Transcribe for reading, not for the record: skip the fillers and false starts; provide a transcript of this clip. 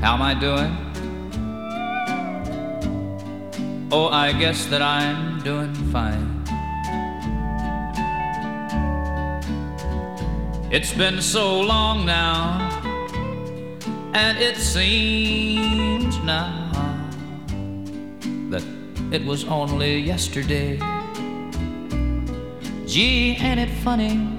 How am I doing? Oh, I guess that I'm doing fine. It's been so long now, and it seems now that it was only yesterday. Gee, ain't it funny